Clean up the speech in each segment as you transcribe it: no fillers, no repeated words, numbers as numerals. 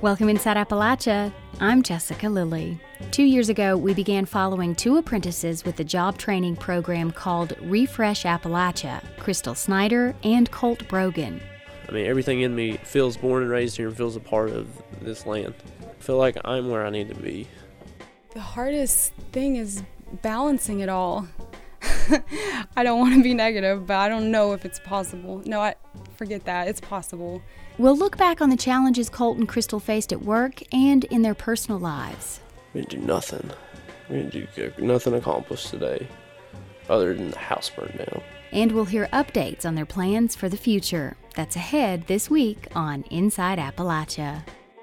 Welcome Inside Appalachia. I'm Jessica Lilly. 2 years ago, we began following two apprentices with the job training program called Refresh Appalachia, Crystal Snyder and Colt Brogan. I mean, everything in me feels born and raised here and feels a part of this land. I feel like I'm where I need to be. The hardest thing is balancing it all. I don't want to be negative, but I don't know if it's possible. No, forget that. It's possible. We'll look back on the challenges Colt and Crystal faced at work and in their personal lives. We didn't do nothing. We didn't do nothing accomplished today other than the house burned down. And we'll hear updates on their plans for the future. That's ahead this week on Inside Appalachia.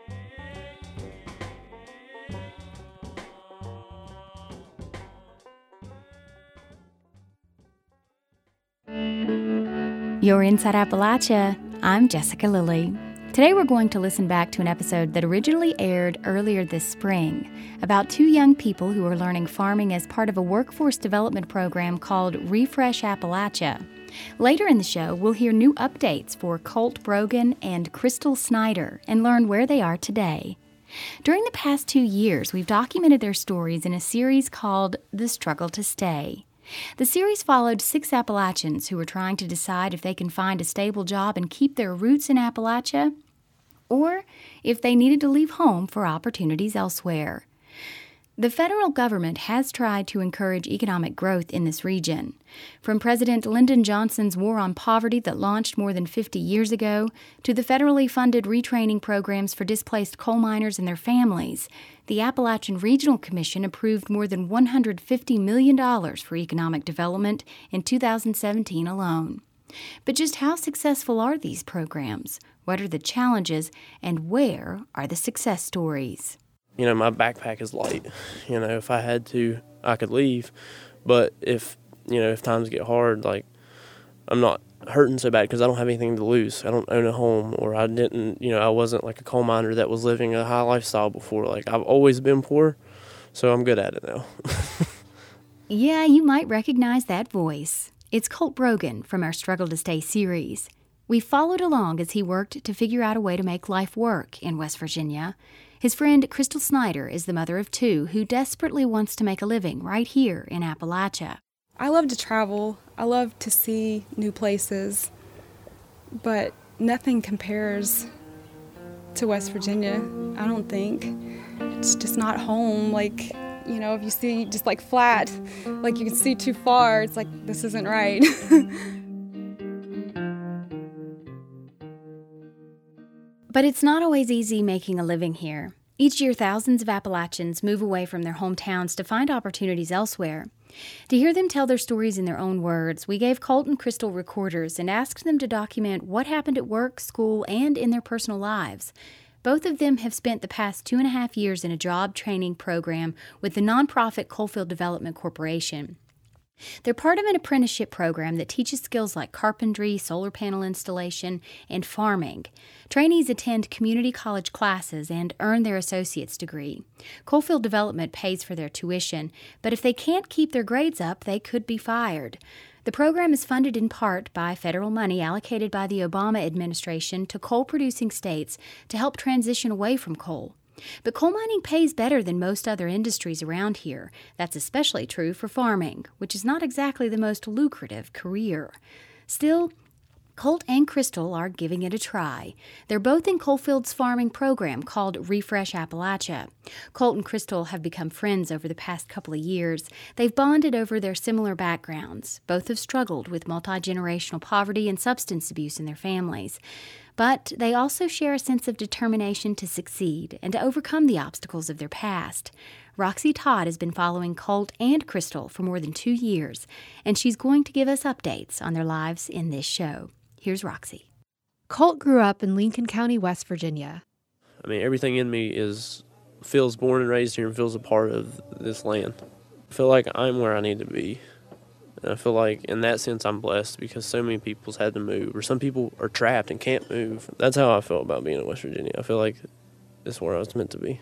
You're Inside Appalachia. I'm Jessica Lilly. Today we're going to listen back to an episode that originally aired earlier this spring about two young people who are learning farming as part of a workforce development program called Refresh Appalachia. Later in the show, we'll hear new updates for Colt Brogan and Crystal Snyder and learn where they are today. During the past 2 years, we've documented their stories in a series called The Struggle to Stay. The series followed 6 Appalachians who were trying to decide if they can find a stable job and keep their roots in Appalachia, or if they needed to leave home for opportunities elsewhere. The federal government has tried to encourage economic growth in this region. From President Lyndon Johnson's War on Poverty that launched more than 50 years ago, to the federally funded retraining programs for displaced coal miners and their families, the Appalachian Regional Commission approved more than $150 million for economic development in 2017 alone. But just how successful are these programs? What are the challenges? And where are the success stories? You know, my backpack is light. You know, if I had to, I could leave. But if times get hard, like, I'm not hurting so bad because I don't have anything to lose. I don't own a home, or I wasn't like a coal miner that was living a high lifestyle before. Like, I've always been poor, so I'm good at it now. Yeah, you might recognize that voice. It's Colt Brogan from our Struggle to Stay series. We followed along as he worked to figure out a way to make life work in West Virginia. His friend Crystal Snyder is the mother of 2 who desperately wants to make a living right here in Appalachia. I love to travel. I love to see new places, but nothing compares to West Virginia, I don't think. It's just not home. Like, if you see just like flat, like you can see too far, it's like, this isn't right. But it's not always easy making a living here. Each year, thousands of Appalachians move away from their hometowns to find opportunities elsewhere. To hear them tell their stories in their own words, we gave Colt and Crystal recorders and asked them to document what happened at work, school, and in their personal lives. Both of them have spent the past 2.5 years in a job training program with the nonprofit Coalfield Development Corporation. They're part of an apprenticeship program that teaches skills like carpentry, solar panel installation, and farming. Trainees attend community college classes and earn their associate's degree. Coalfield Development pays for their tuition, but if they can't keep their grades up, they could be fired. The program is funded in part by federal money allocated by the Obama administration to coal-producing states to help transition away from coal. But coal mining pays better than most other industries around here. That's especially true for farming, which is not exactly the most lucrative career. Still, Colt and Crystal are giving it a try. They're both in Coalfield's farming program called Refresh Appalachia. Colt and Crystal have become friends over the past couple of years. They've bonded over their similar backgrounds. Both have struggled with multi-generational poverty and substance abuse in their families. But they also share a sense of determination to succeed and to overcome the obstacles of their past. Roxy Todd has been following Colt and Crystal for more than 2 years, and she's going to give us updates on their lives in this show. Here's Roxy. Colt grew up in Lincoln County, West Virginia. I mean, everything in me feels born and raised here and feels a part of this land. I feel like I'm where I need to be. And I feel like in that sense I'm blessed because so many people's had to move, or some people are trapped and can't move. That's how I feel about being in West Virginia. I feel like this is where I was meant to be.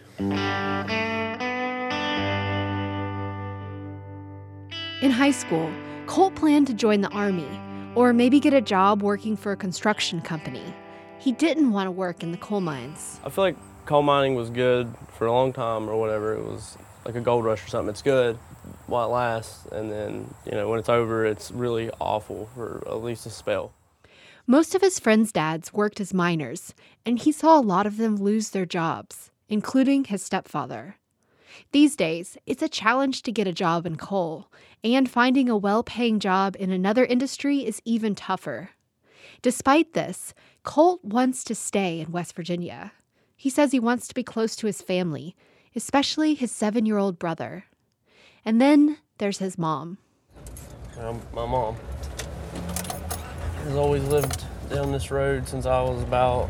In high school, Colt planned to join the Army, or maybe get a job working for a construction company. He didn't want to work in the coal mines. I feel like coal mining was good for a long time or whatever. It was like a gold rush or something. It's good while it lasts, and then, when it's over, it's really awful for at least a spell. Most of his friends' dads worked as miners, and he saw a lot of them lose their jobs, including his stepfather. These days, it's a challenge to get a job in coal, and finding a well-paying job in another industry is even tougher. Despite this, Colt wants to stay in West Virginia. He says he wants to be close to his family, especially his 7-year-old brother. And then there's his mom. My mom has always lived down this road since I was about,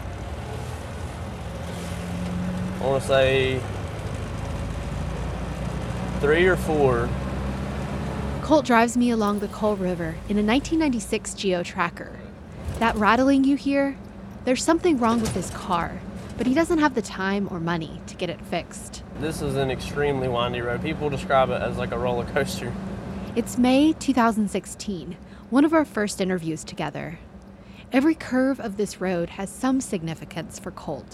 I want to say, 3 or 4. Colt drives me along the Coal River in a 1996 Geo Tracker. That rattling you hear? There's something wrong with his car, but he doesn't have the time or money to get it fixed. This is an extremely windy road. People describe it as like a roller coaster. It's May 2016, one of our first interviews together. Every curve of this road has some significance for Colt.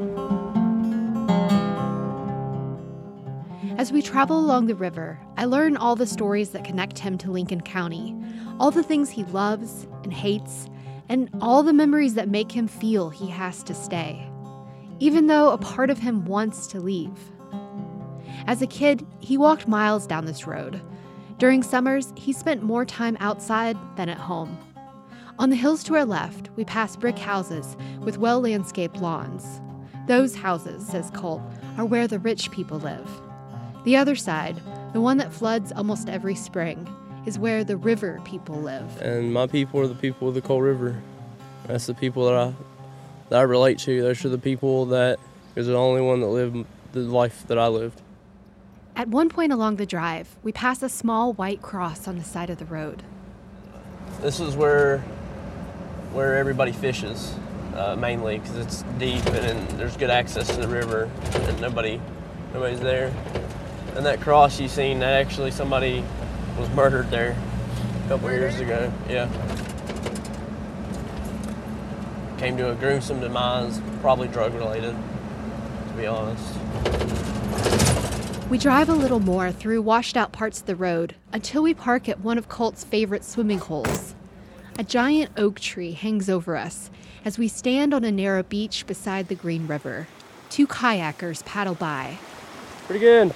As we travel along the river, I learn all the stories that connect him to Lincoln County, all the things he loves and hates, and all the memories that make him feel he has to stay, even though a part of him wants to leave. As a kid, he walked miles down this road. During summers, he spent more time outside than at home. On the hills to our left, we pass brick houses with well-landscaped lawns. Those houses, says Colt, are where the rich people live. The other side, the one that floods almost every spring, is where the river people live. And my people are the people of the Coal River. That's the people that I relate to. Those are the people that is the only one that lived the life that I lived. At one point along the drive, we pass a small white cross on the side of the road. This is where everybody fishes, mainly, because it's deep and there's good access to the river, and nobody's there. And that cross you've seen, that actually somebody was murdered there a couple years ago. Yeah. Came to a gruesome demise, probably drug related, to be honest. We drive a little more through washed out parts of the road until we park at one of Colt's favorite swimming holes. A giant oak tree hangs over us as we stand on a narrow beach beside the Green River. 2 kayakers paddle by. Pretty good.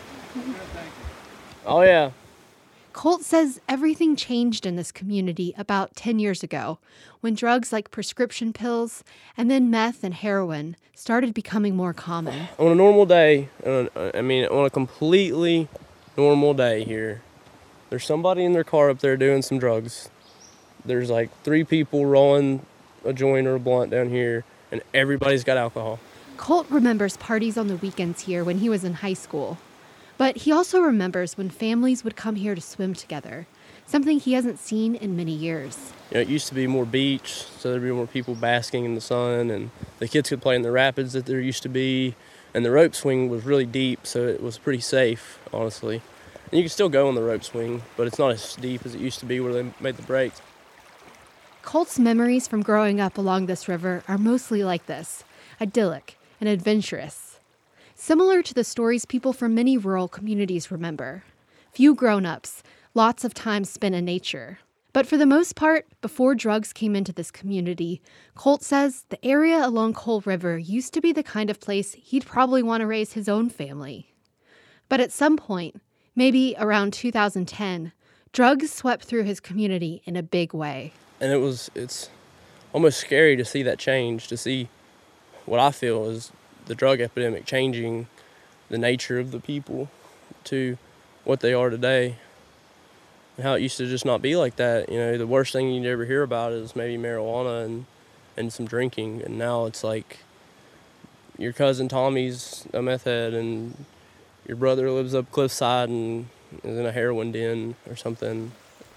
Oh, yeah. Colt says everything changed in this community about 10 years ago when drugs like prescription pills and then meth and heroin started becoming more common. On a normal day, on a completely normal day here, there's somebody in their car up there doing some drugs. There's like 3 people rolling a joint or a blunt down here, and everybody's got alcohol. Colt remembers parties on the weekends here when he was in high school. But he also remembers when families would come here to swim together, something he hasn't seen in many years. It used to be more beach, so there'd be more people basking in the sun, and the kids could play in the rapids that there used to be, and the rope swing was really deep, so it was pretty safe, honestly. And you can still go on the rope swing, but it's not as deep as it used to be where they made the breaks. Colt's memories from growing up along this river are mostly like this, idyllic and adventurous. Similar to the stories people from many rural communities remember. Few grown-ups, lots of time spent in nature. But for the most part, before drugs came into this community, Colt says the area along Coal River used to be the kind of place he'd probably want to raise his own family. But at some point, maybe around 2010, drugs swept through his community in a big way. And it's almost scary to see that change, to see what I feel is the drug epidemic changing the nature of the people to what they are today, and how it used to just not be like that. The worst thing you'd ever hear about is maybe marijuana and some drinking, and now it's like your cousin Tommy's a meth head, and your brother lives up cliffside and is in a heroin den or something.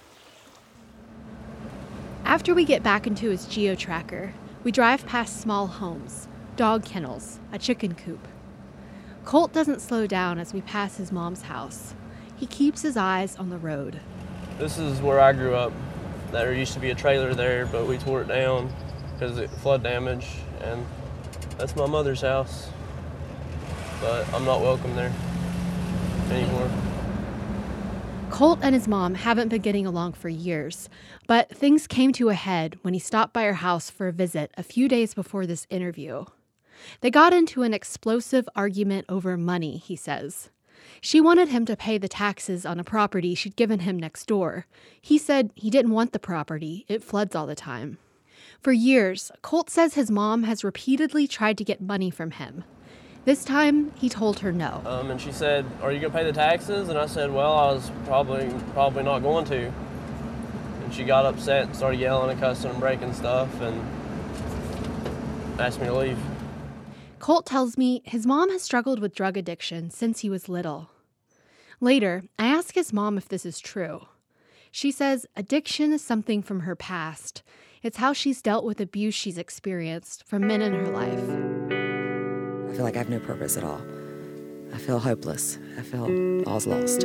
After we get back into his Geo Tracker, we drive past small homes, dog kennels, a chicken coop. Colt doesn't slow down as we pass his mom's house. He keeps his eyes on the road. This is where I grew up. There used to be a trailer there, but we tore it down because of flood damage, and That's my mother's house, but I'm not welcome there anymore. Colt and his mom haven't been getting along for years, but things came to a head when he stopped by her house for a visit a few days before this interview. They got into an explosive argument over money, he says. She wanted him to pay the taxes on a property she'd given him next door. He said he didn't want the property, it floods all the time. For years, Colt says his mom has repeatedly tried to get money from him. This time, he told her no. And she said, "Are you going to pay the taxes?" And I said, "Well, I was probably not going to." And she got upset and started yelling and cussing and breaking stuff and asked me to leave. Colt tells me his mom has struggled with drug addiction since he was little. Later, I ask his mom if this is true. She says addiction is something from her past. It's how she's dealt with abuse she's experienced from men in her life. I feel like I have no purpose at all. I feel hopeless. I feel all's lost.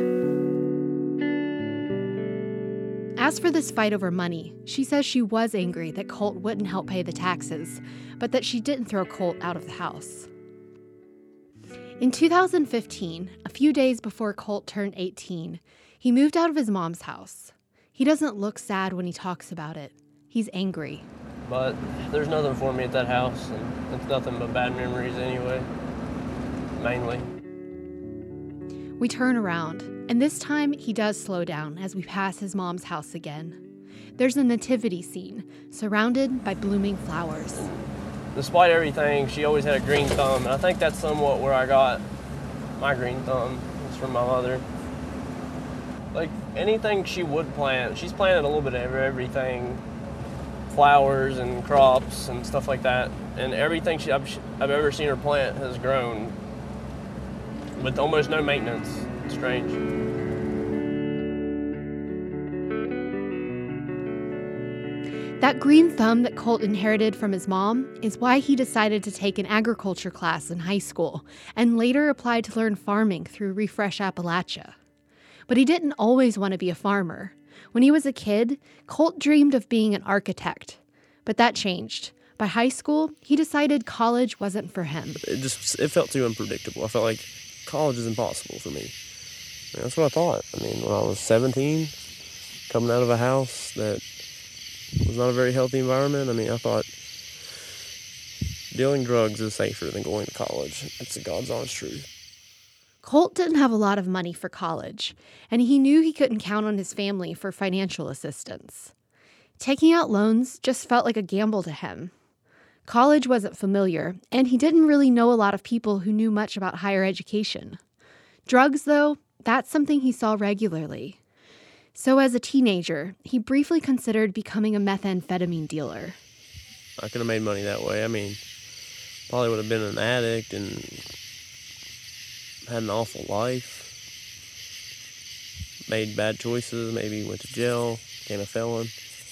As for this fight over money, she says she was angry that Colt wouldn't help pay the taxes, but that she didn't throw Colt out of the house. In 2015, a few days before Colt turned 18, he moved out of his mom's house. He doesn't look sad when he talks about it. He's angry. But there's nothing for me at that house, and it's nothing but bad memories anyway, mainly. We turn around, and this time he does slow down as we pass his mom's house again. There's a nativity scene, surrounded by blooming flowers. Despite everything, she always had a green thumb, and I think that's somewhat where I got my green thumb. It's from my mother. Like, anything she would plant, she's planted a little bit of everything. Flowers and crops and stuff like that, and everything I've ever seen her plant has grown with almost no maintenance. It's strange. That green thumb that Colt inherited from his mom is why he decided to take an agriculture class in high school and later applied to learn farming through Refresh Appalachia. But he didn't always want to be a farmer. When he was a kid, Colt dreamed of being an architect, but that changed. By high school, he decided college wasn't for him. It felt too unpredictable. I felt like college is impossible for me. That's what I thought. I mean, when I was 17, coming out of a house that was not a very healthy environment, I thought dealing drugs is safer than going to college. It's the God's honest truth. Colt didn't have a lot of money for college, and he knew he couldn't count on his family for financial assistance. Taking out loans just felt like a gamble to him. College wasn't familiar, and he didn't really know a lot of people who knew much about higher education. Drugs, though, that's something he saw regularly. So as a teenager, he briefly considered becoming a methamphetamine dealer. I could have made money that way. Probably would have been an addict and had an awful life, made bad choices, maybe went to jail, became a felon.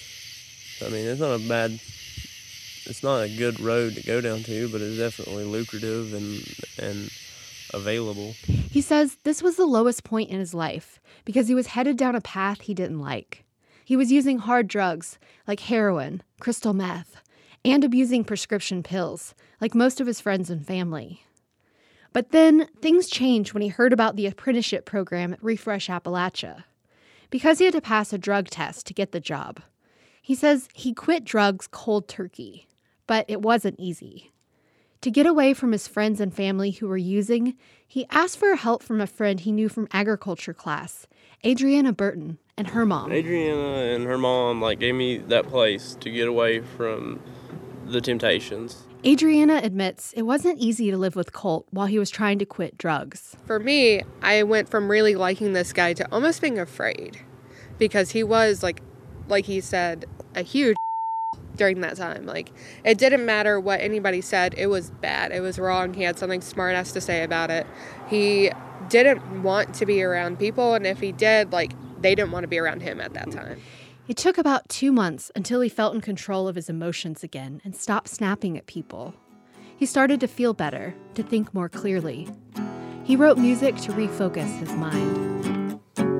It's not a good road to go down to, but it's definitely lucrative and available. He says this was the lowest point in his life because he was headed down a path he didn't like. He was using hard drugs like heroin, crystal meth, and abusing prescription pills like most of his friends and family. But then things changed when he heard about the apprenticeship program at Refresh Appalachia. Because he had to pass a drug test to get the job. He says he quit drugs cold turkey, but it wasn't easy. To get away from his friends and family who were using, he asked for help from a friend he knew from agriculture class, Adriana Burton, and her mom. Adriana and her mom gave me that place to get away from the temptations. Adriana admits it wasn't easy to live with Colt while he was trying to quit drugs. For me, I went from really liking this guy to almost being afraid because he was, like he said, a huge during that time. It didn't matter what anybody said. It was bad. It was wrong. He had something smart-ass to say about it. He didn't want to be around people, and if he did, they didn't want to be around him at that time. It took about 2 months until he felt in control of his emotions again and stopped snapping at people. He started to feel better, to think more clearly. He wrote music to refocus his mind.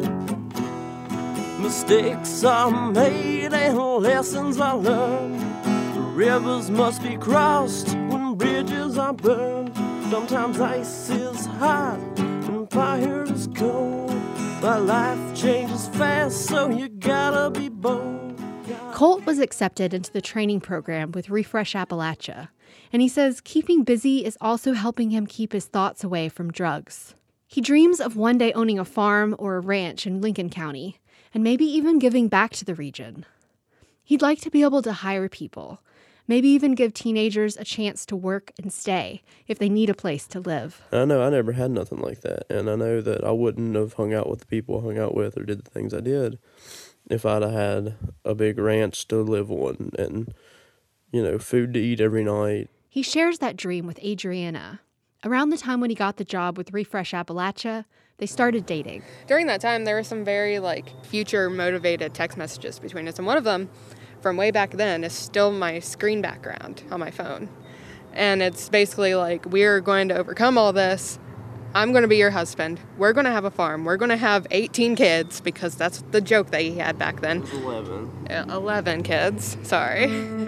Mistakes are made and lessons are learned. The rivers must be crossed when bridges are burned. Sometimes ice is hot and fire is cold. But life changes fast, so you gotta be bold. Colt was accepted into the training program with Refresh Appalachia, and he says keeping busy is also helping him keep his thoughts away from drugs. He dreams of one day owning a farm or a ranch in Lincoln County, and maybe even giving back to the region. He'd like to be able to hire people, maybe even give teenagers a chance to work and stay if they need a place to live. I know I never had nothing like that, and I know that I wouldn't have hung out with the people I hung out with or did the things I did if I'd have had a big ranch to live on and, food to eat every night. He shares that dream with Adriana. Around the time when he got the job with Refresh Appalachia, they started dating. During that time, there were some very, future-motivated text messages between us, and one of them, from way back then, is still my screen background on my phone. And it's basically like, we're going to overcome all this. I'm going to be your husband. We're going to have a farm. We're going to have 18 kids, because that's the joke that he had back then. It was 11. 11 kids, sorry.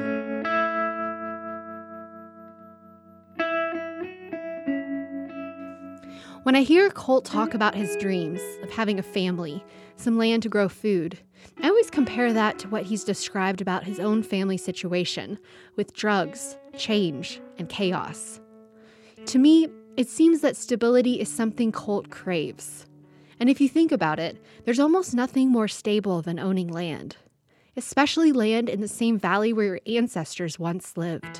When I hear Colt talk about his dreams of having a family, some land to grow food, I always compare that to what he's described about his own family situation with drugs, change, and chaos. To me, it seems that stability is something Colt craves. And if you think about it, there's almost nothing more stable than owning land, especially land in the same valley where your ancestors once lived.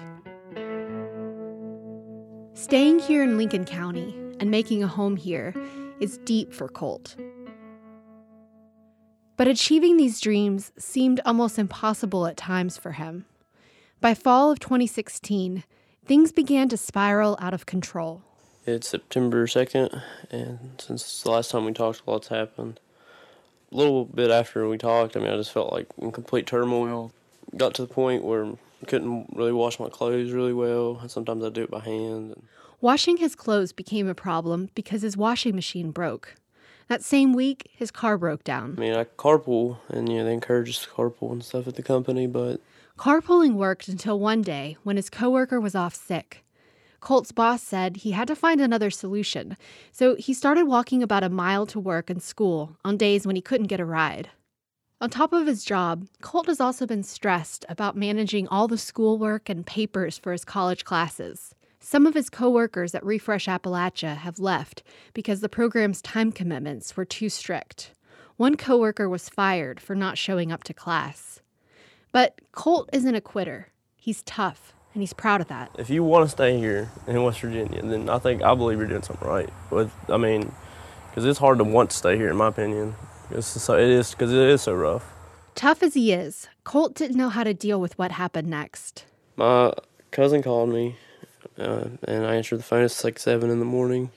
Staying here in Lincoln County and making a home here is deep for Colt. But achieving these dreams seemed almost impossible at times for him. By fall of 2016, things began to spiral out of control. It's September 2nd, and since the last time we talked, a lot's happened. A little bit after we talked, I just felt like in complete turmoil. Got to the point where I couldn't really wash my clothes really well, and sometimes I do it by hand. Washing his clothes became a problem because his washing machine broke. That same week, his car broke down. I carpool, and they encourage us to carpool and stuff at the company, but... Carpooling worked until one day when his coworker was off sick. Colt's boss said he had to find another solution, so he started walking about a mile to work and school on days when he couldn't get a ride. On top of his job, Colt has also been stressed about managing all the schoolwork and papers for his college classes. Some of his coworkers at Refresh Appalachia have left because the program's time commitments were too strict. One coworker was fired for not showing up to class. But Colt isn't a quitter. He's tough, and he's proud of that. If you want to stay here in West Virginia, then I believe you're doing something right. Because it's hard to want to stay here, in my opinion. It is because it is so rough. Tough as he is, Colt didn't know how to deal with what happened next. My cousin called me. And I answered the phone at 7 in the morning,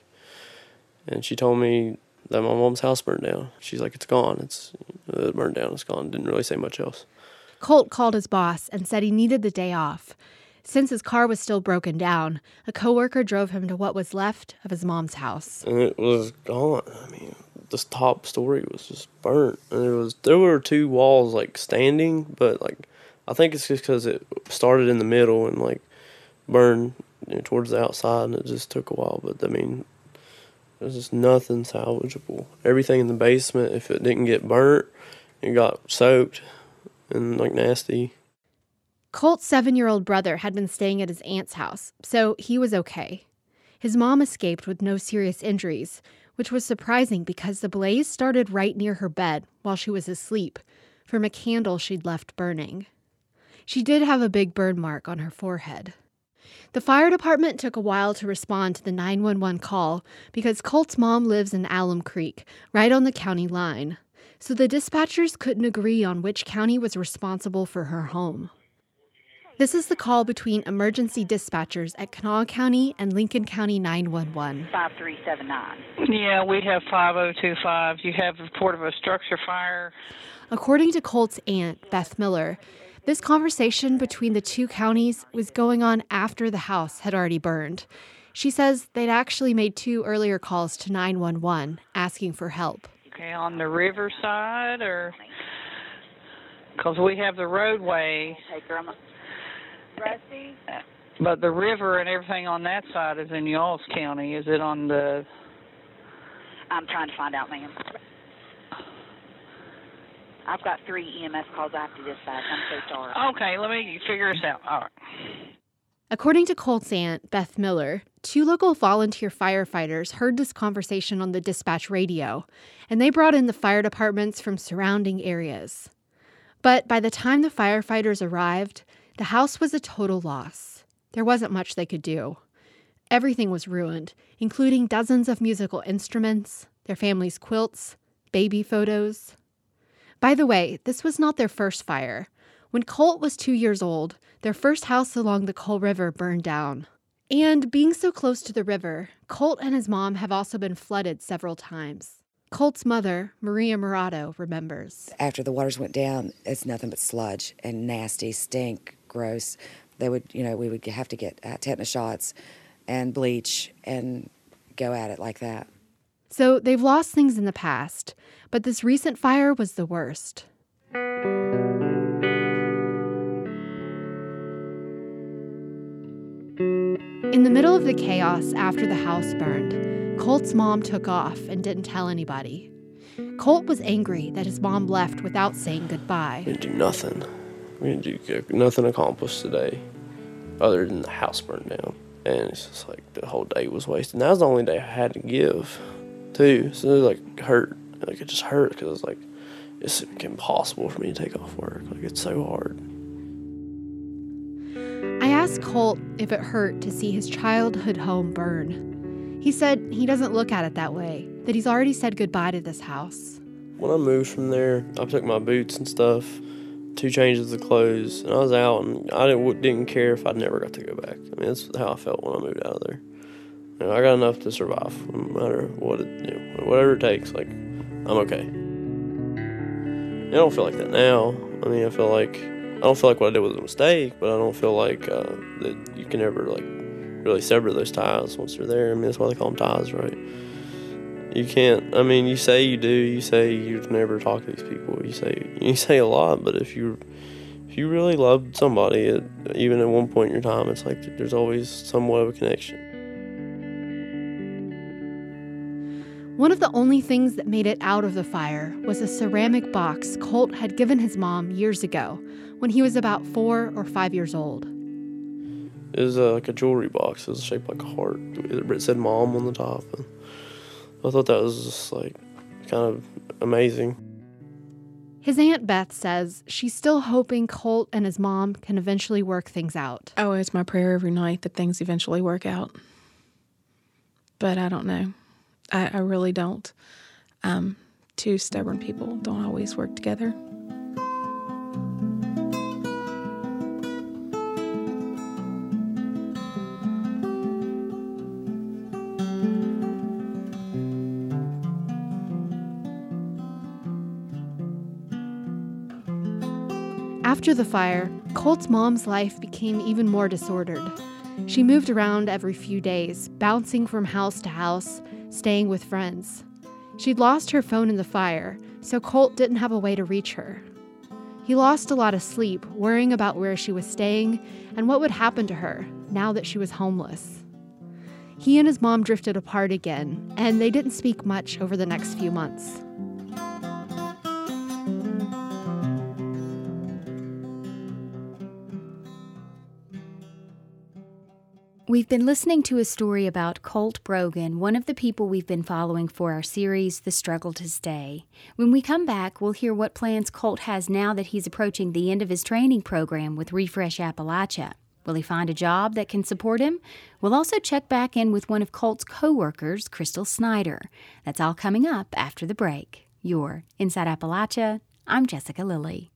and she told me that my mom's house burned down. She's like, it's gone. It's burned down. It's gone. Didn't really say much else. Colt called his boss and said he needed the day off. Since his car was still broken down, a coworker drove him to what was left of his mom's house. And it was gone. This top story was just burnt. And there were 2 walls standing, but I think it's just because it started in the middle and burned towards the outside, and it just took a while. But there's just nothing salvageable. Everything in the basement, if it didn't get burnt, it got soaked and nasty. Colt's 7-year-old brother had been staying at his aunt's house, so he was okay. His mom escaped with no serious injuries, which was surprising because the blaze started right near her bed while she was asleep, from a candle she'd left burning. She did have a big burn mark on her forehead. The fire department took a while to respond to the 911 call because Colt's mom lives in Alum Creek, right on the county line. So the dispatchers couldn't agree on which county was responsible for her home. This is the call between emergency dispatchers at Kanawha County and Lincoln County 911. 5379. Yeah, we have 5025. You have a report of a structure fire. According to Colt's aunt, Beth Miller, this conversation between the 2 counties was going on after the house had already burned. She says they'd actually made 2 earlier calls to 911 asking for help. Okay, on the river side, or because we have the roadway. But the river and everything on that side is in y'all's county. Is it on the... I'm trying to find out, ma'am. I've got 3 EMS calls after this side. I'm so sorry. Okay, let me figure this out. All right. According to Colt's aunt, Beth Miller, 2 local volunteer firefighters heard this conversation on the dispatch radio, and they brought in the fire departments from surrounding areas. But by the time the firefighters arrived, the house was a total loss. There wasn't much they could do. Everything was ruined, including dozens of musical instruments, their family's quilts, baby photos. By the way, this was not their first fire. When Colt was 2 years old, their first house along the Coal River burned down. And being so close to the river, Colt and his mom have also been flooded several times. Colt's mother, Maria Murado, remembers. After the waters went down, it's nothing but sludge and nasty, stink, gross. We would have to get tetanus shots and bleach and go at it like that. So they've lost things in the past, but this recent fire was the worst. In the middle of the chaos after the house burned, Colt's mom took off and didn't tell anybody. Colt was angry that his mom left without saying goodbye. We didn't do nothing. We didn't do nothing accomplished today other than the house burned down. And it's just like the whole day was wasted. And that was the only day I had to give, too. So it like hurt. Like it just hurt because it's like it's impossible for me to take off work. Like it's so hard. I asked Colt if it hurt to see his childhood home burn. He said he doesn't look at it that way, that he's already said goodbye to this house. When I moved from there, I took my boots and stuff, 2 changes of clothes, and I was out, and I didn't care if I never got to go back. I mean, that's how I felt when I moved out of there. You know, I got enough to survive, no matter what whatever it takes. Like, I'm okay. I don't feel like that now. I mean, I don't feel like what I did was a mistake, but I don't feel like that you can ever like really sever those ties once they're there. I mean, that's why they call them ties, right? You can't. I mean, you say you do. You say you'd never talk to these people. You say a lot, but if you really loved somebody, even at one point in your time, it's like there's always somewhat of a connection. One of the only things that made it out of the fire was a ceramic box Colt had given his mom years ago when he was about 4 or 5 years old. It was like a jewelry box. It was shaped like a heart. It said Mom on the top. And I thought that was just like kind of amazing. His Aunt Beth says she's still hoping Colt and his mom can eventually work things out. Oh, it's my prayer every night that things eventually work out. But I don't know. I really don't. 2 stubborn people don't always work together. After the fire, Colt's mom's life became even more disordered. She moved around every few days, bouncing from house to house, staying with friends. She'd lost her phone in the fire, so Colt didn't have a way to reach her. He lost a lot of sleep, worrying about where she was staying and what would happen to her now that she was homeless. He and his mom drifted apart again, and they didn't speak much over the next few months. We've been listening to a story about Colt Brogan, one of the people we've been following for our series, The Struggle to Stay. When we come back, we'll hear what plans Colt has now that he's approaching the end of his training program with Refresh Appalachia. Will he find a job that can support him? We'll also check back in with one of Colt's co-workers, Crystal Snyder. That's all coming up after the break. You're Inside Appalachia. I'm Jessica Lilly.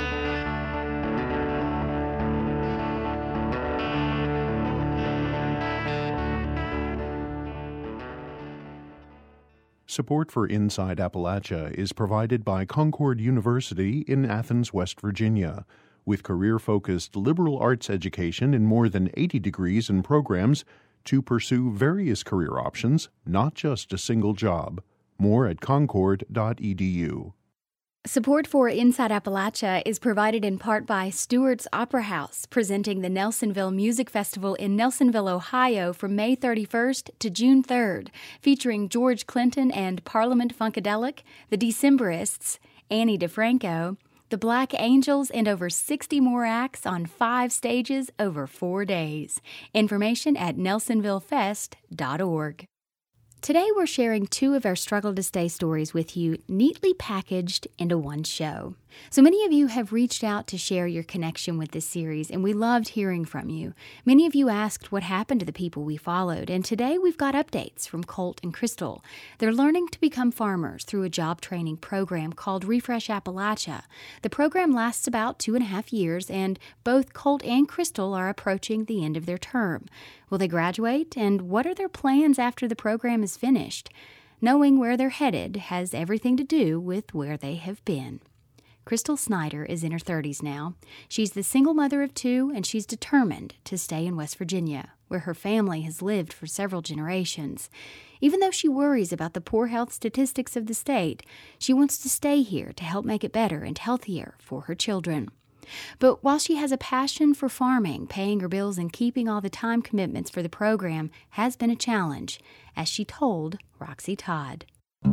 Support for Inside Appalachia is provided by Concord University in Athens, West Virginia, with career-focused liberal arts education in more than 80 degrees and programs to pursue various career options, not just a single job. More at concord.edu. Support for Inside Appalachia is provided in part by Stewart's Opera House, presenting the Nelsonville Music Festival in Nelsonville, Ohio from May 31st to June 3rd, featuring George Clinton and Parliament Funkadelic, the Decemberists, Annie DeFranco, the Black Angels, and over 60 more acts on 5 stages over 4 days. Information at nelsonvillefest.org. Today we're sharing 2 of our Struggle to Stay stories with you, neatly packaged into one show. So many of you have reached out to share your connection with this series, and we loved hearing from you. Many of you asked what happened to the people we followed, and today we've got updates from Colt and Crystal. They're learning to become farmers through a job training program called Refresh Appalachia. The program lasts about 2.5 years, and both Colt and Crystal are approaching the end of their term. Will they graduate, and what are their plans after the program is finished? Knowing where they're headed has everything to do with where they have been. Crystal Snyder is in her 30s now. She's the single mother of 2, and she's determined to stay in West Virginia, where her family has lived for several generations. Even though she worries about the poor health statistics of the state, she wants to stay here to help make it better and healthier for her children. But while she has a passion for farming, paying her bills and keeping all the time commitments for the program has been a challenge, as she told Roxy Todd.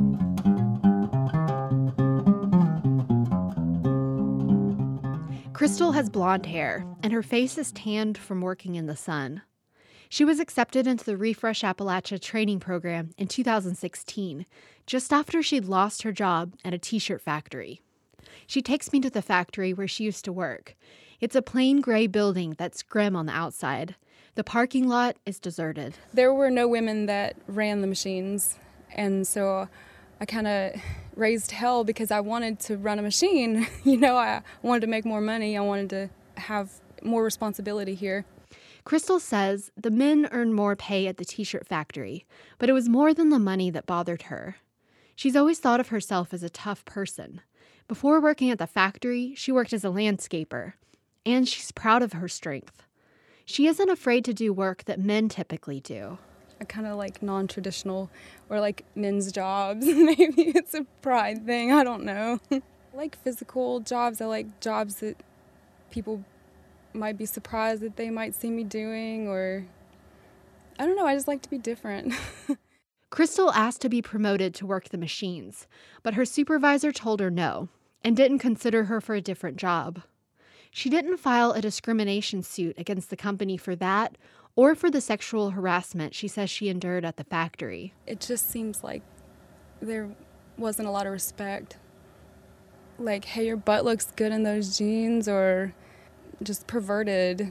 Crystal has blonde hair, and her face is tanned from working in the sun. She was accepted into the Refresh Appalachia training program in 2016, just after she'd lost her job at a t-shirt factory. She takes me to the factory where she used to work. It's a plain gray building that's grim on the outside. The parking lot is deserted. There were no women that ran the machines, and so I kind of raised hell because I wanted to run a machine. I wanted to make more money. I wanted to have more responsibility here. Crystal says the men earned more pay at the t-shirt factory, but it was more than the money that bothered her. She's always thought of herself as a tough person. Before working at the factory, she worked as a landscaper, and she's proud of her strength. She isn't afraid to do work that men typically do. I kind of like non-traditional or like men's jobs. Maybe it's a pride thing. I don't know. I like physical jobs. I like jobs that people might be surprised that they might see me doing, or I don't know. I just like to be different. Crystal asked to be promoted to work the machines, but her supervisor told her no and didn't consider her for a different job. She didn't file a discrimination suit against the company for that or for the sexual harassment she says she endured at the factory. It just seems like there wasn't a lot of respect. Like, hey, your butt looks good in those jeans, or just perverted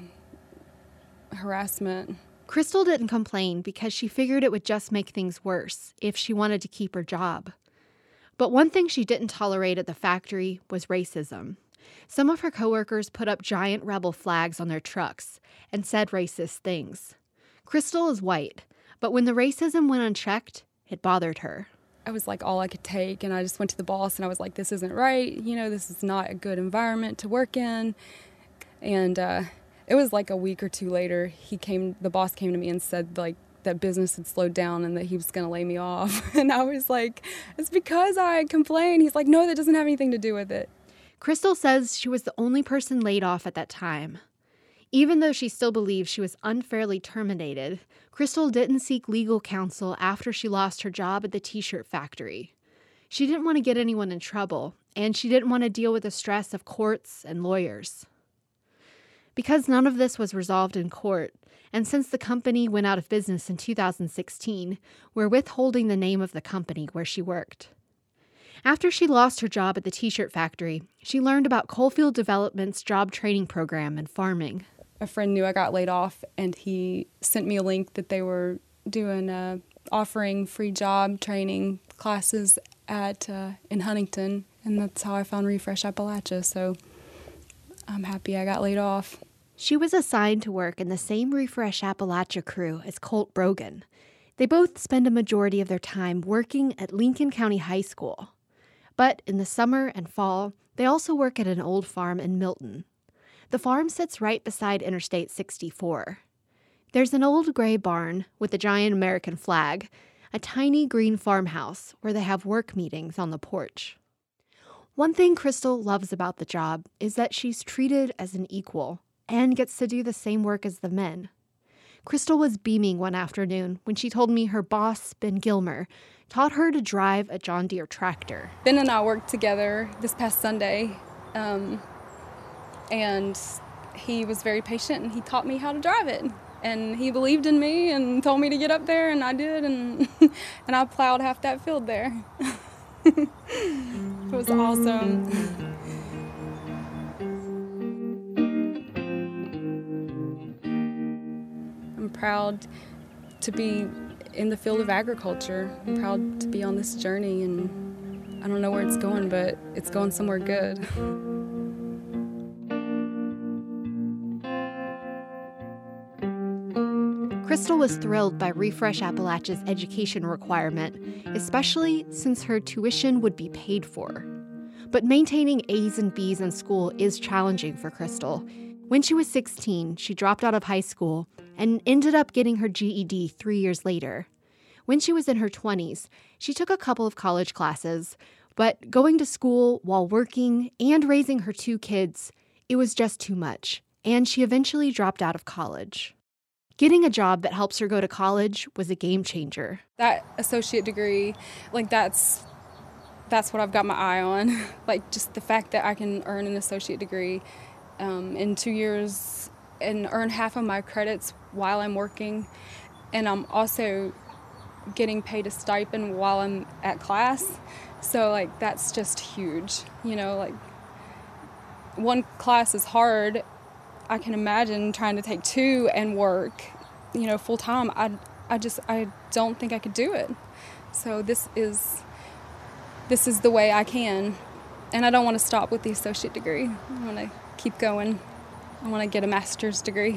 harassment. Crystal didn't complain because she figured it would just make things worse if she wanted to keep her job. But one thing she didn't tolerate at the factory was racism. Some of her coworkers put up giant rebel flags on their trucks and said racist things. Crystal is white, but when the racism went unchecked, it bothered her. I was like all I could take, and I just went to the boss and I was like, this isn't right. This is not a good environment to work in. And it was like a week or 2 later, the boss came to me and said like that business had slowed down and that he was going to lay me off. And I was like, it's because I complained. He's like, no, that doesn't have anything to do with it. Crystal says she was the only person laid off at that time. Even though she still believes she was unfairly terminated, Crystal didn't seek legal counsel after she lost her job at the t-shirt factory. She didn't want to get anyone in trouble, and she didn't want to deal with the stress of courts and lawyers. Because none of this was resolved in court, and since the company went out of business in 2016, we're withholding the name of the company where she worked. After she lost her job at the t-shirt factory, she learned about Coalfield Development's job training program in farming. A friend knew I got laid off, and he sent me a link that they were doing offering free job training classes in Huntington, and that's how I found Refresh Appalachia. So I'm happy I got laid off. She was assigned to work in the same Refresh Appalachia crew as Colt Brogan. They both spend a majority of their time working at Lincoln County High School. But in the summer and fall, they also work at an old farm in Milton. The farm sits right beside Interstate 64. There's an old gray barn with a giant American flag, a tiny green farmhouse where they have work meetings on the porch. One thing Crystal loves about the job is that she's treated as an equal and gets to do the same work as the men. Crystal was beaming one afternoon when she told me her boss, Ben Gilmer, taught her to drive a John Deere tractor. Ben and I worked together this past Sunday, and he was very patient, and he taught me how to drive it. And he believed in me and told me to get up there, and I did, and and I plowed half that field there. It was awesome. I'm proud to be in the field of agriculture. I'm proud to be on this journey, and I don't know where it's going, but it's going somewhere good. Crystal was thrilled by Refresh Appalachia's education requirement, especially since her tuition would be paid for. But maintaining A's and B's in school is challenging for Crystal. When she was 16, she dropped out of high school and ended up getting her GED 3 years later. When she was in her 20s, she took a couple of college classes, but going to school while working and raising her 2 kids, it was just too much, and she eventually dropped out of college. Getting a job that helps her go to college was a game changer. That associate degree, like that's what I've got my eye on. Like just the fact that I can earn an associate degree in 2 years and earn half of my credits while I'm working. And I'm also getting paid a stipend while I'm at class. So like that's just huge. You know, like one class is hard. I can imagine trying to take 2 and work, you know, full time. I don't think I could do it. So this is the way I can. And I don't want to stop with the associate degree. I want to keep going. I want to get a master's degree.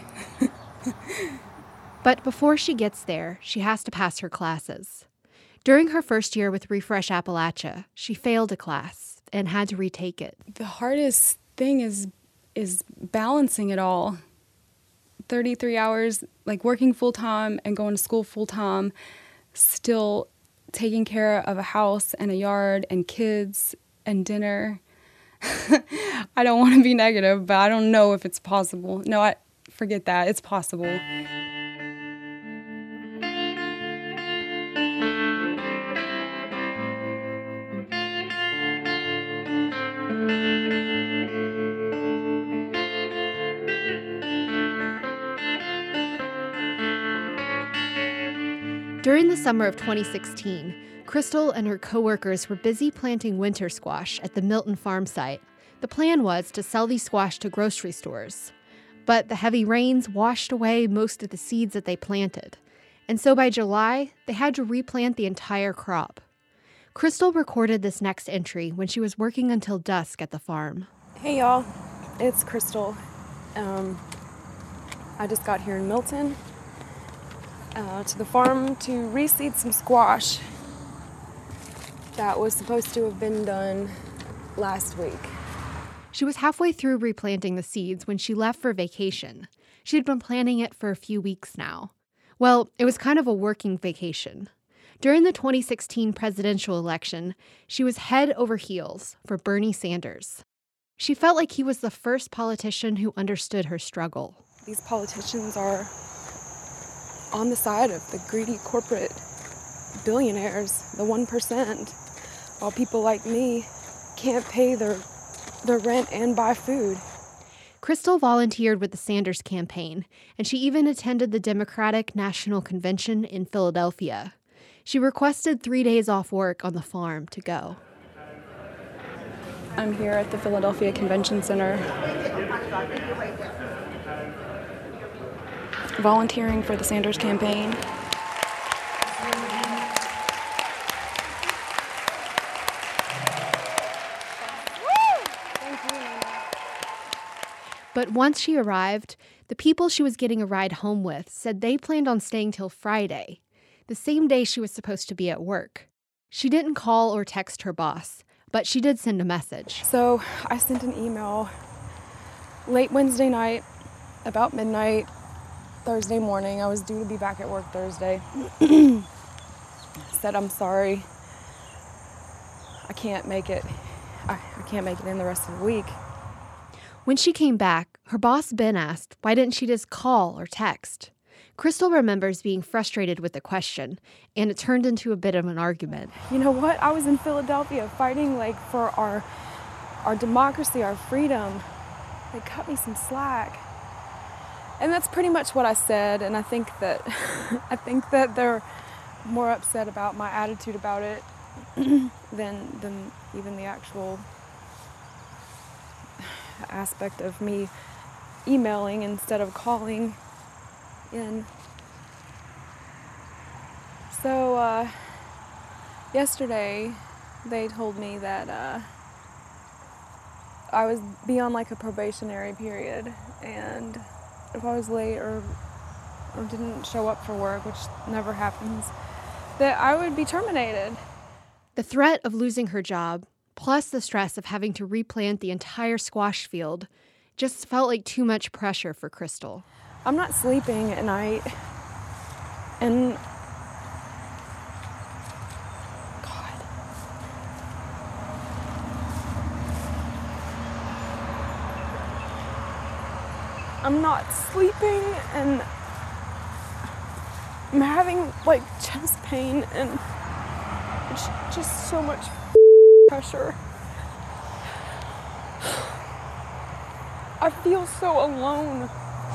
But before she gets there, she has to pass her classes. During her first year with Refresh Appalachia, she failed a class and had to retake it. The hardest thing is balancing it all. 33 hours, like working full-time and going to school full-time, still taking care of a house and a yard and kids and dinner. I don't want to be negative, but I don't know if it's possible. No, forget that. It's possible. During the summer of 2016, Crystal and her coworkers were busy planting winter squash at the Milton farm site. The plan was to sell these squash to grocery stores. But the heavy rains washed away most of the seeds that they planted. And so by July, they had to replant the entire crop. Crystal recorded this next entry when she was working until dusk at the farm. Hey y'all, it's Crystal. I just got here in Milton to the farm to reseed some squash that was supposed to have been done last week. She was halfway through replanting the seeds when she left for vacation. She had been planning it for a few weeks now. Well, it was kind of a working vacation. During the 2016 presidential election, she was head over heels for Bernie Sanders. She felt like he was the first politician who understood her struggle. These politicians are on the side of the greedy corporate billionaires, the 1%, while people like me can't pay their rent and buy food. Crystal volunteered with the Sanders campaign, and she even attended the Democratic National Convention in Philadelphia. She requested 3 days off work on the farm to go. I'm here at the Philadelphia Convention Center, volunteering for the Sanders campaign. But once she arrived, the people she was getting a ride home with said they planned on staying till Friday, the same day she was supposed to be at work. She didn't call or text her boss, but she did send a message. So I sent an email late Wednesday night, about midnight, Thursday morning. I was due to be back at work Thursday. Said, I'm sorry. I can't make it. I can't make it in the rest of the week. When she came back, her boss, Ben, asked why didn't she just call or text. Crystal remembers being frustrated with the question, and it turned into a bit of an argument. You know what? I was in Philadelphia fighting for our democracy, our freedom. They cut me some slack. And that's pretty much what I said, and I think that they're more upset about my attitude about it than even the actual aspect of me emailing instead of calling in. So yesterday they told me that I was beyond a probationary period, and if I was late or didn't show up for work, which never happens, that I would be terminated. The threat of losing her job, plus the stress of having to replant the entire squash field, just felt like too much pressure for Crystal. I'm not sleeping at night, and God. I'm not sleeping, and I'm having chest pain, and it's just so much pressure. I feel so alone.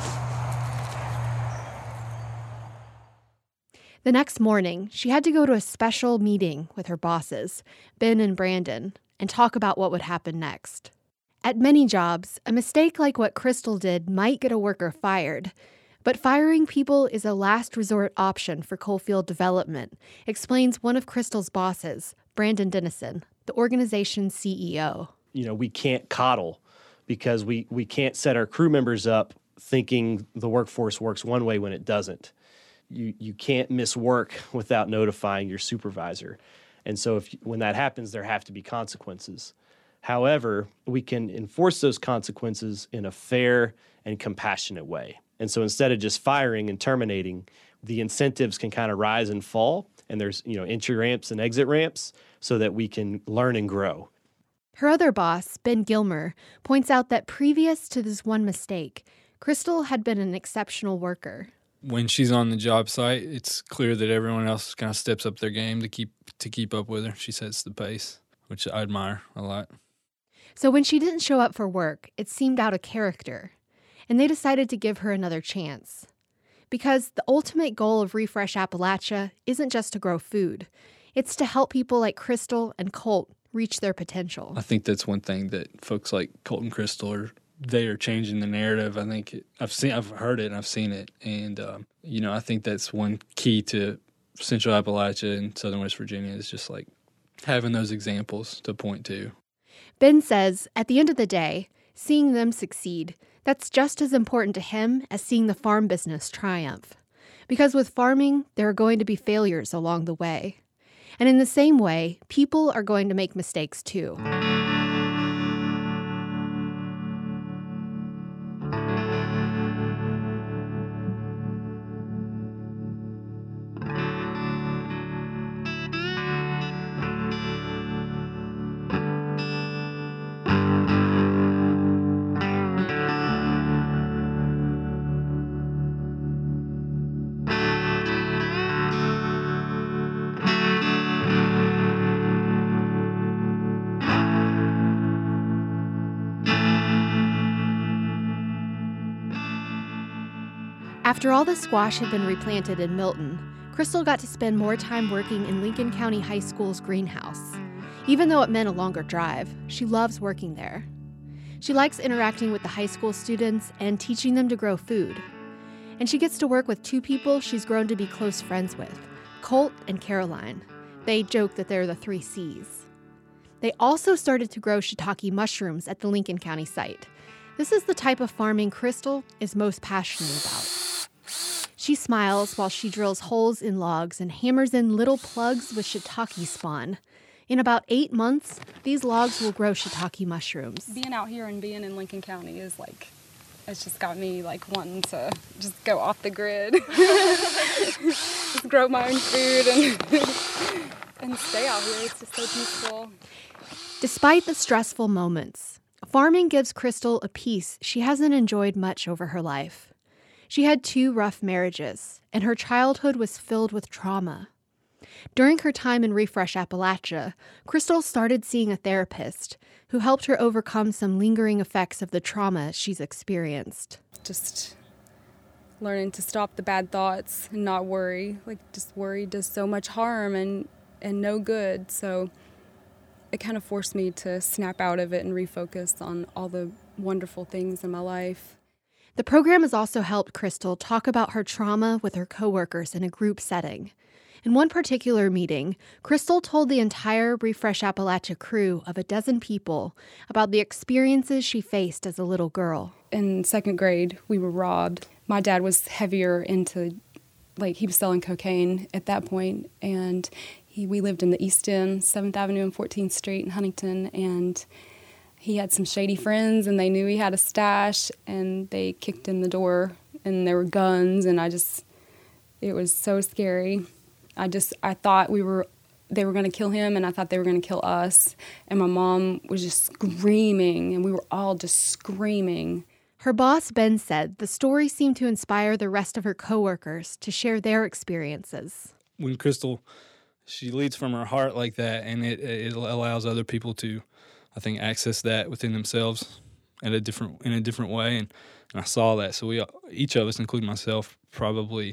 The next morning, she had to go to a special meeting with her bosses, Ben and Brandon, and talk about what would happen next. At many jobs, a mistake like what Crystal did might get a worker fired, but firing people is a last resort option for coalfield development, explains one of Crystal's bosses, Brandon Dennison, the organization's CEO. We can't coddle because we can't set our crew members up thinking the workforce works one way when it doesn't. You can't miss work without notifying your supervisor. And so when that happens, there have to be consequences. However, we can enforce those consequences in a fair and compassionate way. And so instead of just firing and terminating, the incentives can kind of rise and fall. And there's, entry ramps and exit ramps so that we can learn and grow. Her other boss, Ben Gilmer, points out that previous to this one mistake, Crystal had been an exceptional worker. When she's on the job site, it's clear that everyone else kind of steps up their game to keep up with her. She sets the pace, which I admire a lot. So when she didn't show up for work, it seemed out of character, and they decided to give her another chance. Because the ultimate goal of Refresh Appalachia isn't just to grow food. It's to help people like Crystal and Colt reach their potential. I think that's one thing that folks like Colt and Crystal they are changing the narrative. I think I've heard it and I've seen it. And, I think that's one key to Central Appalachia and Southern West Virginia is just having those examples to point to. Ben says, at the end of the day, seeing them succeed, that's just as important to him as seeing the farm business triumph. Because with farming, there are going to be failures along the way. And in the same way, people are going to make mistakes too. After all the squash had been replanted in Milton, Crystal got to spend more time working in Lincoln County High School's greenhouse. Even though it meant a longer drive, she loves working there. She likes interacting with the high school students and teaching them to grow food. And she gets to work with two people she's grown to be close friends with, Colt and Caroline. They joke that they're the 3 C's. They also started to grow shiitake mushrooms at the Lincoln County site. This is the type of farming Crystal is most passionate about. She smiles while she drills holes in logs and hammers in little plugs with shiitake spawn. In about 8 months, these logs will grow shiitake mushrooms. Being out here and being in Lincoln County is it's just got me wanting to just go off the grid. Just grow my own food and stay out here. It's just so peaceful. Despite the stressful moments, farming gives Crystal a peace she hasn't enjoyed much over her life. She had 2 rough marriages, and her childhood was filled with trauma. During her time in Refresh Appalachia, Crystal started seeing a therapist who helped her overcome some lingering effects of the trauma she's experienced. Just learning to stop the bad thoughts and not worry. Just worry does so much harm and no good. So it kind of forced me to snap out of it and refocus on all the wonderful things in my life. The program has also helped Crystal talk about her trauma with her coworkers in a group setting. In one particular meeting, Crystal told the entire Refresh Appalachia crew of 12 people about the experiences she faced as a little girl. In 2nd grade, we were robbed. My dad was heavier into, he was selling cocaine at that point, and we lived in the East End, 7th Avenue and 14th Street in Huntington, and he had some shady friends, and they knew he had a stash, and they kicked in the door, and there were guns, and it was so scary. I thought they were going to kill him, and I thought they were going to kill us. And my mom was just screaming, and we were all just screaming. Her boss, Ben, said the story seemed to inspire the rest of her coworkers to share their experiences. When Crystal, she leads from her heart like that, and it allows other people to, I think, access that within themselves in a different way. And I saw that. So each of us, including myself, probably...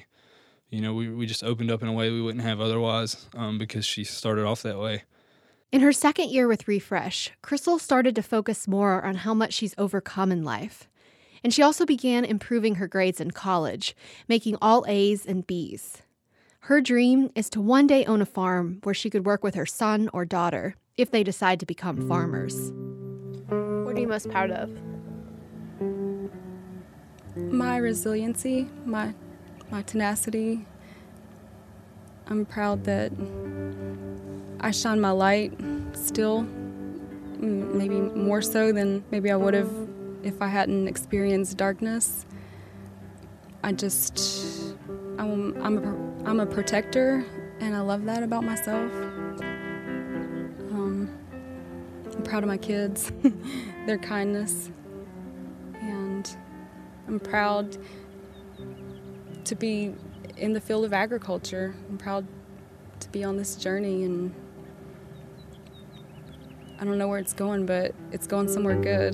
we just opened up in a way we wouldn't have otherwise because she started off that way. In her 2nd year with Refresh, Crystal started to focus more on how much she's overcome in life. And she also began improving her grades in college, making all A's and B's. Her dream is to one day own a farm where she could work with her son or daughter if they decide to become farmers. What are you most proud of? My resiliency, my tenacity. I'm proud that I shine my light still, maybe more so than maybe I would have if I hadn't experienced darkness. I'm a protector, and I love that about myself. I'm proud of my kids, their kindness, and I'm proud to be in the field of agriculture. I'm proud to be on this journey, and I don't know where it's going, but it's going somewhere good.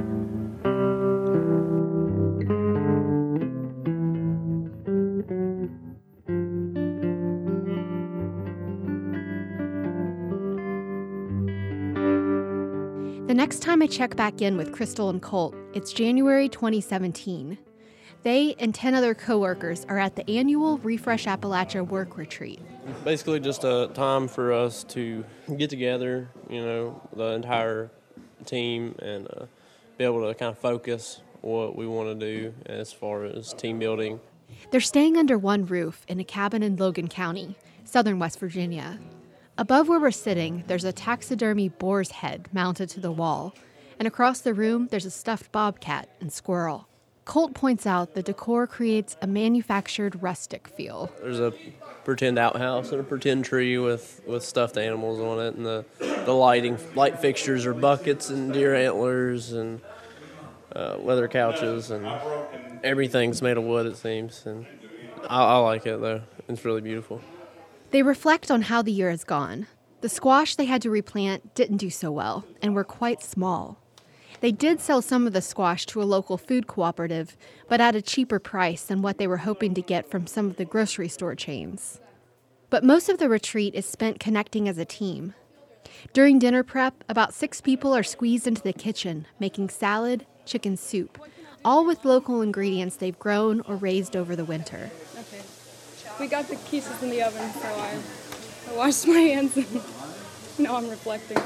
The next time I check back in with Crystal and Colt, it's January 2017. They and 10 other coworkers are at the annual Refresh Appalachia work retreat. Basically just a time for us to get together, the entire team, and be able to kind of focus what we want to do as far as team building. They're staying under one roof in a cabin in Logan County, southern West Virginia. Above where we're sitting, there's a taxidermy boar's head mounted to the wall, and across the room, there's a stuffed bobcat and squirrel. Colt points out the decor creates a manufactured rustic feel. There's a pretend outhouse and a pretend tree with stuffed animals on it, and the light fixtures are buckets and deer antlers and leather couches, and everything's made of wood, it seems. And I like it, though. It's really beautiful. They reflect on how the year has gone. The squash they had to replant didn't do so well and were quite small. They did sell some of the squash to a local food cooperative, but at a cheaper price than what they were hoping to get from some of the grocery store chains. But most of the retreat is spent connecting as a team. During dinner prep, about 6 people are squeezed into the kitchen, making salad, chicken soup, all with local ingredients they've grown or raised over the winter. Okay. We got the quiches in the oven, so I washed my hands and now I'm reflecting.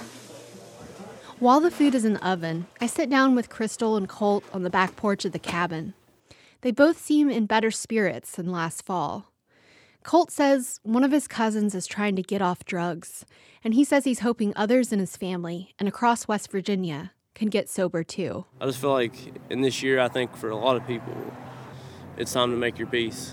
While the food is in the oven, I sit down with Crystal and Colt on the back porch of the cabin. They both seem in better spirits than last fall. Colt says one of his cousins is trying to get off drugs, and he says he's hoping others in his family and across West Virginia can get sober too. I just feel like in this year, I think for a lot of people, it's time to make your peace.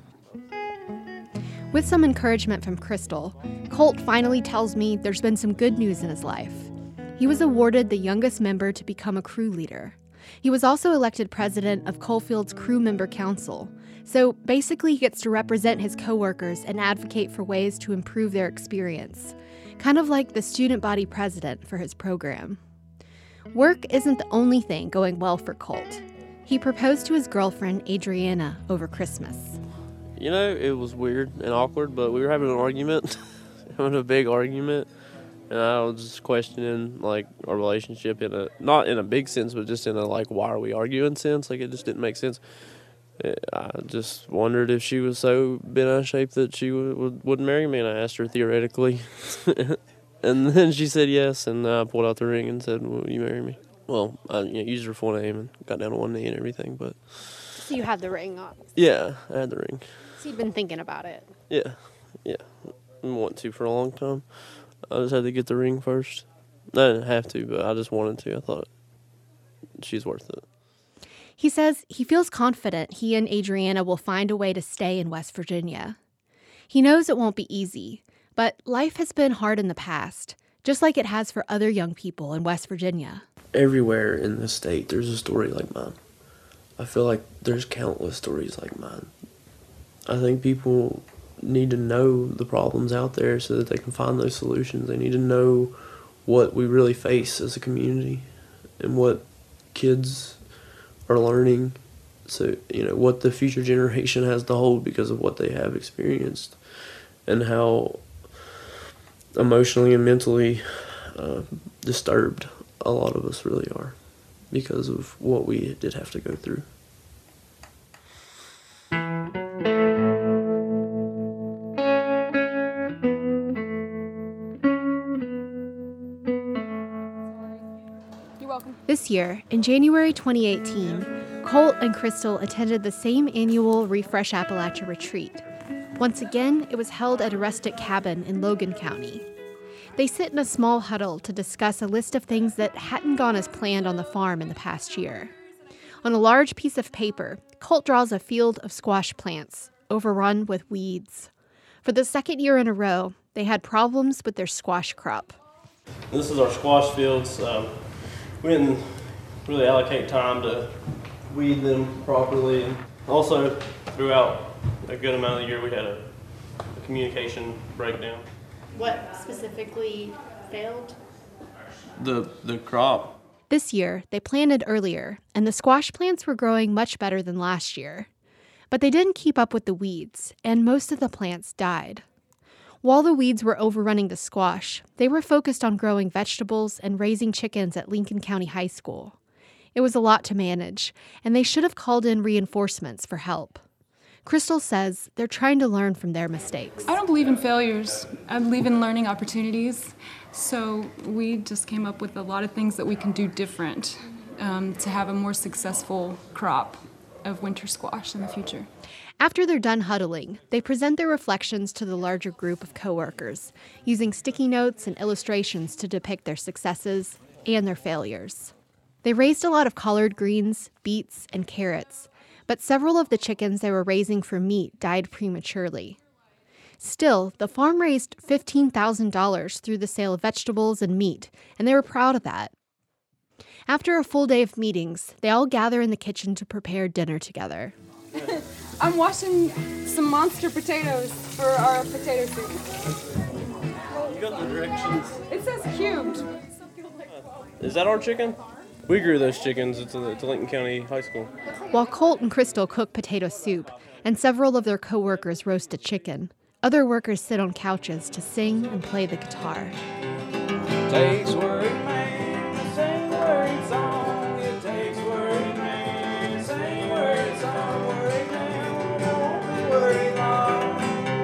With some encouragement from Crystal, Colt finally tells me there's been some good news in his life. he was awarded the youngest member to become a crew leader. He was also elected president of Coalfield's Crew Member Council. So basically, he gets to represent his coworkers and advocate for ways to improve their experience, kind of like the student body president for his program. Work isn't the only thing going well for Colt. He proposed to his girlfriend, Adriana, over Christmas. You know, it was weird and awkward, but we were having an argument, having a big argument, and I was just questioning, like, our relationship not in a big sense, but just in a, like, why are we arguing sense? Like, it just didn't make sense. I just wondered if she was so bent out of shape that she wouldn't marry me, and I asked her theoretically. And then she said yes, and I pulled out the ring and said, will you marry me? Well, I used her full name and got down on one knee and everything, but... So you had the ring on? Yeah, I had the ring. So you'd been thinking about it? Yeah. I want to for a long time. I just had to get the ring first. I didn't have to, but I just wanted to. I thought she's worth it. He says he feels confident he and Adriana will find a way to stay in West Virginia. He knows it won't be easy, but life has been hard in the past, just like it has for other young people in West Virginia. Everywhere in the state, there's a story like mine. I feel like there's countless stories like mine. I think people need to know the problems out there so that they can find those solutions. They need to know what we really face as a community and what kids are learning. So, what the future generation has to hold because of what they have experienced and how emotionally and mentally disturbed a lot of us really are because of what we did have to go through. This year, in January 2018, Colt and Crystal attended the same annual Refresh Appalachia retreat. Once again, it was held at a rustic cabin in Logan County. They sit in a small huddle to discuss a list of things that hadn't gone as planned on the farm in the past year. On a large piece of paper, Colt draws a field of squash plants, overrun with weeds. For the second year in a row, they had problems with their squash crop. This is our squash fields. We didn't really allocate time to weed them properly. And also, throughout a good amount of the year, we had a communication breakdown. What specifically failed? The crop. This year, they planted earlier, and the squash plants were growing much better than last year. But they didn't keep up with the weeds, and most of the plants died. While the weeds were overrunning the squash, they were focused on growing vegetables and raising chickens at Lincoln County High School. It was a lot to manage, and they should have called in reinforcements for help. Crystal says they're trying to learn from their mistakes. I don't believe in failures. I believe in learning opportunities. So we just came up with a lot of things that we can do different to have a more successful crop of winter squash in the future. After they're done huddling, they present their reflections to the larger group of coworkers, using sticky notes and illustrations to depict their successes and their failures. They raised a lot of collard greens, beets, and carrots, but several of the chickens they were raising for meat died prematurely. Still, the farm raised $15,000 through the sale of vegetables and meat, and they were proud of that. After a full day of meetings, they all gather in the kitchen to prepare dinner together. I'm washing some monster potatoes for our potato soup. You got the directions. It says cubed. Is that our chicken? We grew those chickens at Lincoln County High School. While Colt and Crystal cook potato soup, and several of their coworkers roast a chicken, other workers sit on couches to sing and play the guitar. Takes worried man to sing worried song. It takes worried man to sing worried song. Worried man won't be worried long.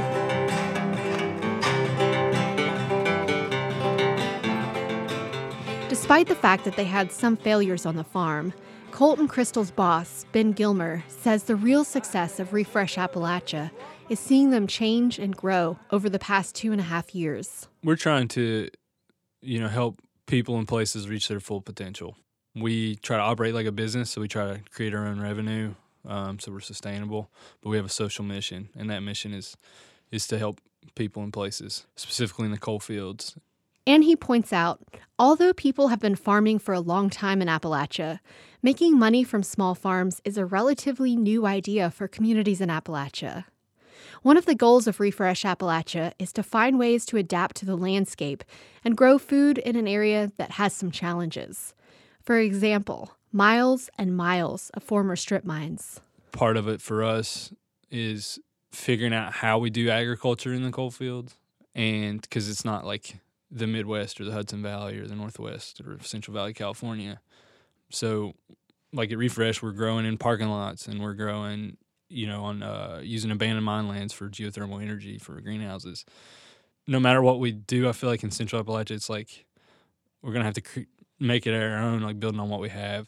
Despite the fact that they had some failures on the farm, Colt and Crystal's boss, Ben Gilmer, says the real success of Refresh Appalachia is seeing them change and grow over the past 2.5 years. We're trying to, help people and places reach their full potential. We try to operate like a business, so we try to create our own revenue, so we're sustainable. But we have a social mission, and that mission is to help people and places, specifically in the coal fields, And he points out, although people have been farming for a long time in Appalachia, making money from small farms is a relatively new idea for communities in Appalachia. One of the goals of Refresh Appalachia is to find ways to adapt to the landscape and grow food in an area that has some challenges. For example, miles and miles of former strip mines. Part of it for us is figuring out how we do agriculture in the coal fields, and because it's not like the Midwest or the Hudson Valley or the Northwest or Central Valley, California. So like at Refresh, we're growing in parking lots, and we're growing, on using abandoned mine lands for geothermal energy for greenhouses. No matter what we do, I feel like in Central Appalachia, it's like we're going to have to make it our own, like building on what we have.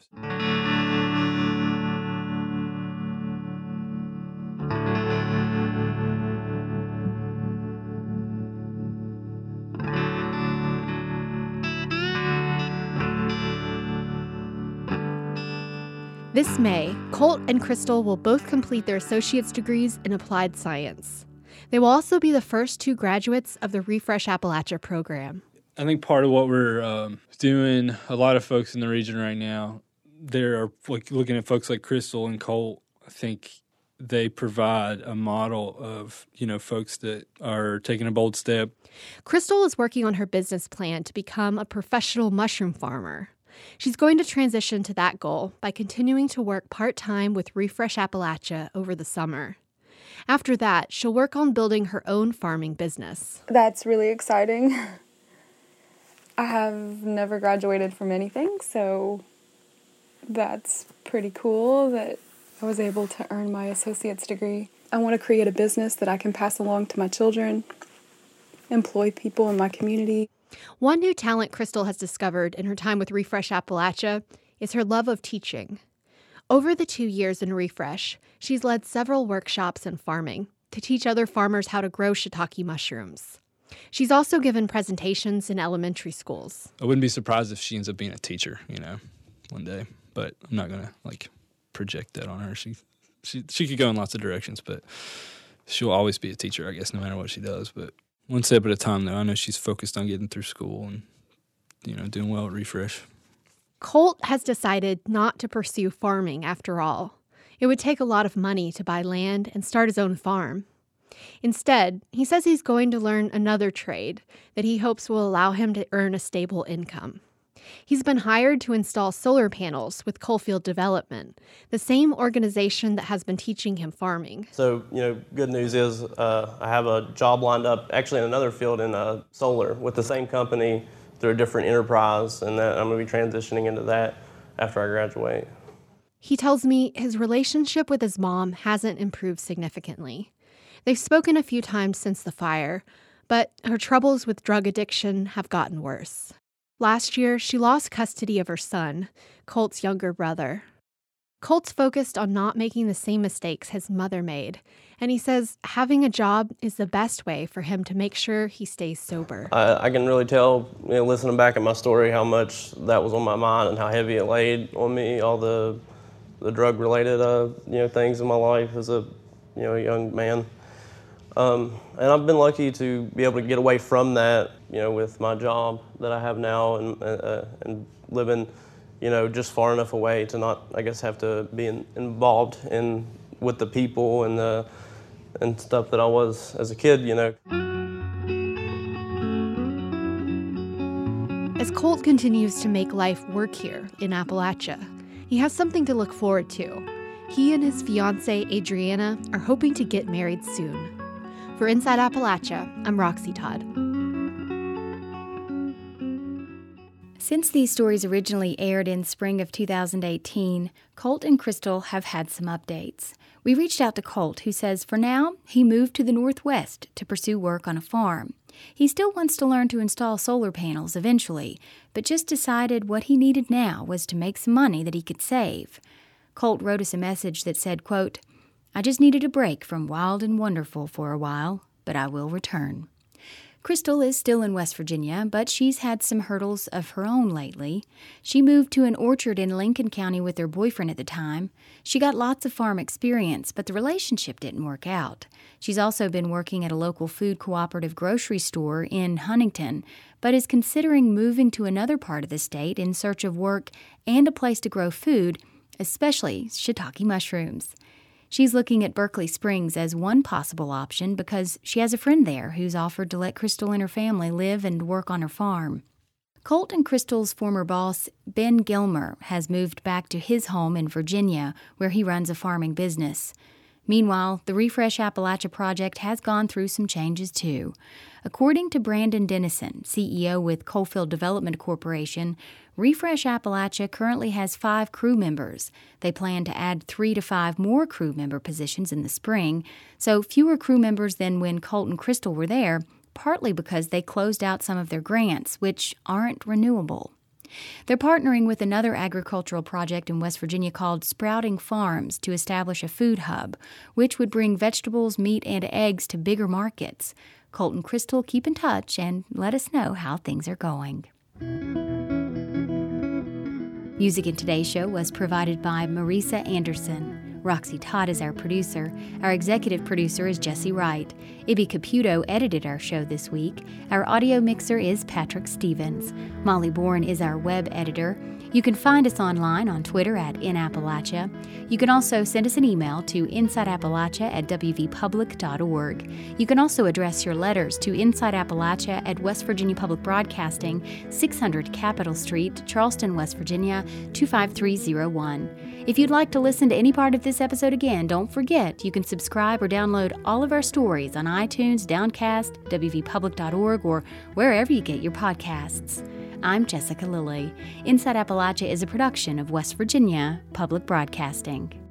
This May, Colt and Crystal will both complete their associate's degrees in applied science. They will also be the first 2 graduates of the Refresh Appalachia program. I think part of what we're doing, a lot of folks in the region right now, they're like looking at folks like Crystal and Colt. I think they provide a model of, folks that are taking a bold step. Crystal is working on her business plan to become a professional mushroom farmer. She's going to transition to that goal by continuing to work part-time with Refresh Appalachia over the summer. After that, she'll work on building her own farming business. That's really exciting. I have never graduated from anything, so that's pretty cool that I was able to earn my associate's degree. I want to create a business that I can pass along to my children, employ people in my community. One new talent Crystal has discovered in her time with Refresh Appalachia is her love of teaching. Over the 2 years in Refresh, she's led several workshops in farming to teach other farmers how to grow shiitake mushrooms. She's also given presentations in elementary schools. I wouldn't be surprised if she ends up being a teacher, one day. But I'm not going to, project that on her. She could go in lots of directions, but she'll always be a teacher, I guess, no matter what she does. But one step at a time, though. I know she's focused on getting through school and, doing well at Refresh. Colt has decided not to pursue farming after all. It would take a lot of money to buy land and start his own farm. Instead, he says he's going to learn another trade that he hopes will allow him to earn a stable income. He's been hired to install solar panels with Coalfield Development, the same organization that has been teaching him farming. So, good news is I have a job lined up actually in another field in solar with the same company through a different enterprise, and that I'm going to be transitioning into that after I graduate. He tells me his relationship with his mom hasn't improved significantly. They've spoken a few times since the fire, but her troubles with drug addiction have gotten worse. Last year, she lost custody of her son, Colt's younger brother. Colt's focused on not making the same mistakes his mother made, and he says having a job is the best way for him to make sure he stays sober. I can really tell, listening back at my story, how much that was on my mind and how heavy it laid on me, all the drug-related, things in my life as a, young man. And I've been lucky to be able to get away from that, with my job that I have now and living, just far enough away to not, I guess, have to be involved with the people and stuff that I was as a kid, As Colt continues to make life work here in Appalachia, he has something to look forward to. He and his fiancée, Adriana, are hoping to get married soon. For Inside Appalachia, I'm Roxy Todd. Since these stories originally aired in spring of 2018, Colt and Crystal have had some updates. We reached out to Colt, who says for now, he moved to the Northwest to pursue work on a farm. He still wants to learn to install solar panels eventually, but just decided what he needed now was to make some money that he could save. Colt wrote us a message that said, quote, "I just needed a break from wild and wonderful for a while, but I will return." Crystal is still in West Virginia, but she's had some hurdles of her own lately. She moved to an orchard in Lincoln County with her boyfriend at the time. She got lots of farm experience, but the relationship didn't work out. She's also been working at a local food cooperative grocery store in Huntington, but is considering moving to another part of the state in search of work and a place to grow food, especially shiitake mushrooms. She's looking at Berkeley Springs as one possible option because she has a friend there who's offered to let Crystal and her family live and work on her farm. Colt and Crystal's former boss, Ben Gilmer, has moved back to his home in Virginia, where he runs a farming business. Meanwhile, the Refresh Appalachia project has gone through some changes too. According to Brandon Dennison, CEO with Coalfield Development Corporation, Refresh Appalachia currently has 5 crew members. They plan to add 3 to 5 more crew member positions in the spring, so fewer crew members than when Colt and Crystal were there, partly because they closed out some of their grants, which aren't renewable. They're partnering with another agricultural project in West Virginia called Sprouting Farms to establish a food hub, which would bring vegetables, meat, and eggs to bigger markets. Colt and Crystal keep in touch and let us know how things are going. Music in today's show was provided by Marisa Anderson. Roxy Todd is our producer. Our executive producer is Jesse Wright. Ibby Caputo edited our show this week. Our audio mixer is Patrick Stevens. Molly Bourne is our web editor. You can find us online on Twitter at InAppalachia. You can also send us an email to insideappalachia@wvpublic.org. You can also address your letters to Inside Appalachia at West Virginia Public Broadcasting, 600 Capitol Street, Charleston, West Virginia, 25301. If you'd like to listen to any part of this episode again, don't forget you can subscribe or download all of our stories on iTunes, Downcast, wvpublic.org, or wherever you get your podcasts. I'm Jessica Lilly. Inside Appalachia is a production of West Virginia Public Broadcasting.